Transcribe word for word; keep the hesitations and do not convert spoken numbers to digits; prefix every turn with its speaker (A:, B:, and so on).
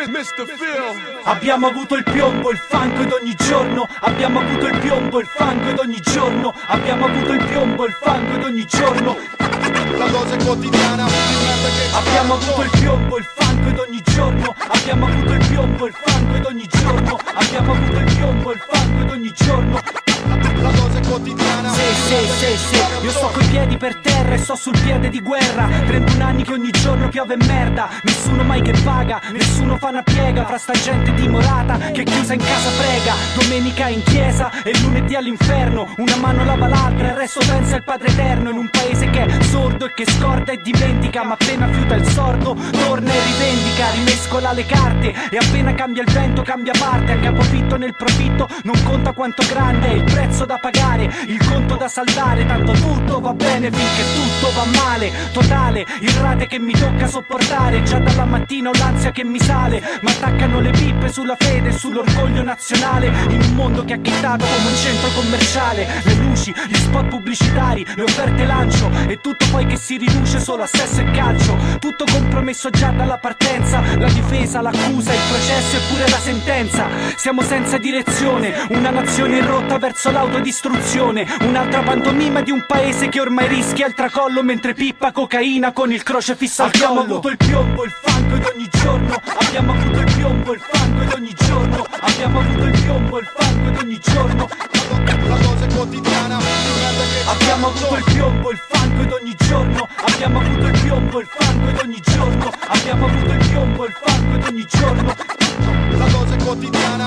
A: mister Phil.
B: Abbiamo avuto il piombo, il fango ed ogni giorno. Abbiamo avuto il piombo, il fango ed ogni giorno. Abbiamo avuto il piombo, il fango ed ogni giorno.
A: La cosa è quotidiana, che
B: abbiamo avuto il piombo, il fango ed ogni giorno. Abbiamo avuto il piombo, il fango ed ogni giorno. Abbiamo avuto il piombo, il fango ed ogni giorno.
A: La cosa è quotidiana.
B: Sì, sì, sì, sì. Io sto coi piedi per terra e sto sul piede di guerra. trentuno anni che ogni giorno piove merda. Nessuno mai che paga, nessuno fa una piega. Fra sta gente dimorata che chiusa in casa prega. Domenica in chiesa e lunedì all'inferno. Una mano lava l'altra, il resto pensa al Padre Eterno. In un paese che è sordo e che scorda e dimentica. Ma appena fiuta il sordo, torna e rivendica. Rimescola le carte e appena cambia il vento cambia parte. A capofitto nel profitto non conta quanto grande è il prezzo da pagare, il conto da saldare. Tanto tutto va bene finché tutto va male. Totale, il rate che mi tocca sopportare. Già dalla mattina ho l'ansia che mi sale. Ma attaccano le pippe sulla fede e sull'orgoglio nazionale. In un mondo che ha chittato come un centro commerciale. Le luci, gli spot pubblicitari, le offerte lancio. E tutto poi che si riduce solo a sesso e calcio. Tutto compromesso già dalla partenza. La difesa, l'accusa, il processo e pure la sentenza. Siamo senza direzione, una nazione in rotta verso l'autodistruzione. Un'altra pantomima di un paese che ormai rischia il tracollo. Mentre pippa cocaina con il crocefisso al collo. Abbiamo avuto il piombo, il fango ed ogni giorno. Abbiamo avuto il piombo, il fango ed ogni giorno. Abbiamo avuto il piombo, il fango ed ogni giorno.
A: La cosa è quotidiana.
B: Abbiamo avuto il piombo, il fango ed ogni giorno. Abbiamo avuto il piombo, il fango ed ogni giorno. Abbiamo avuto il piombo, il fango ed ogni giorno.
A: La cosa è quotidiana.